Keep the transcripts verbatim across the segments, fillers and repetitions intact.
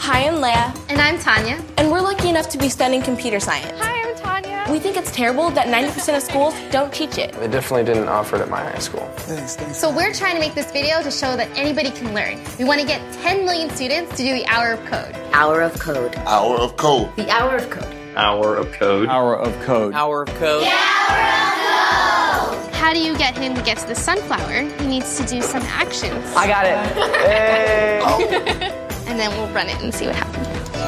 Hi, I'm Leah. And I'm Tanya. And we're lucky enough to be studying computer science. Hi, I'm Tanya. We think it's terrible that ninety percent of schools don't teach it. They definitely didn't offer it at my high school. Thanks, thanks. So we're trying to make this video to show that anybody can learn. We want to get ten million students to do the Hour of Code. Hour of Code. Hour of Code. The Hour of Code. Hour of Code. Hour of Code. Hour of Code. The Hour of Code! How do you get him to get to the sunflower? He needs to do some actions. I got it. Hey. And then we'll run it and see what happens.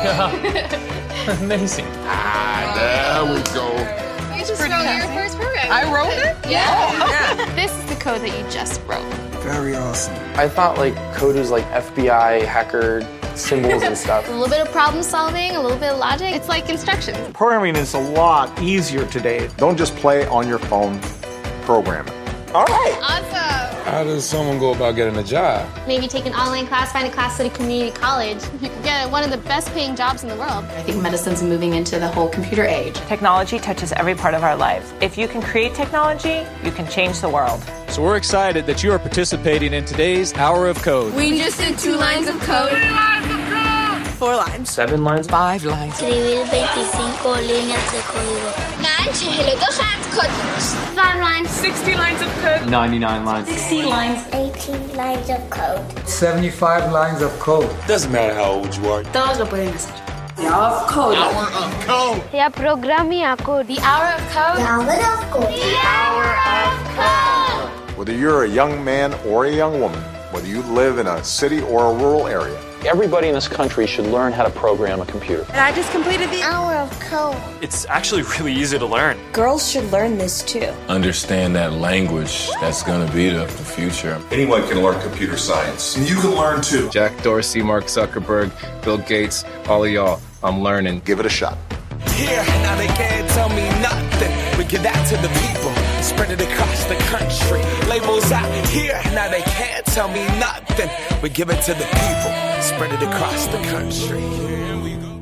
Amazing. Ah, there we go. You just wrote your first program. I wrote it? Yeah. Oh, yeah. This is the code that you just wrote. Very awesome. I thought like code was like F B I hacker symbols and stuff. A little bit of problem solving, a little bit of logic. It's like instructions. Programming is a lot easier today. Don't just play on your phone, program it. All right. Awesome. How does someone go about getting a job? Maybe take an online class, find a class at a community college. You can get one of the best paying jobs in the world. I think medicine's moving into the whole computer age. Technology touches every part of our lives. If you can create technology, you can change the world. So we're excited that you are participating in today's Hour of Code. We just did two lines of code. Three lines of code. Four lines. Seven lines. Five lines. Escribir veinticinco líneas de código. Nine, dos lines of code. Five lines. Sixty lines of code. Ninety-nine lines. Sixty lines. Eighteen lines of code. seventy-five lines of code. Doesn't matter how old you are. Todos lo pueden hacer. The hour of code. Hour of Code. Ya programme a code. The hour of code. The hour of code. The hour of code. Whether you're a young man or a young woman, whether you live in a city or a rural area, Everybody in this country should learn how to program a computer. And I just completed the hour of code. It's actually really easy to learn. Girls should learn this too. Understand that language. That's going to be the, the future. Anyone can learn computer science. And you can learn too. Jack Dorsey, Mark Zuckerberg, Bill Gates, all of y'all. I'm learning. give it a shot. Here, now they can't tell me nothing. We give that to the people, spread it across the country. Labels out here, now they can't tell me nothing. We give it to the people, spread it across the country. Here we go.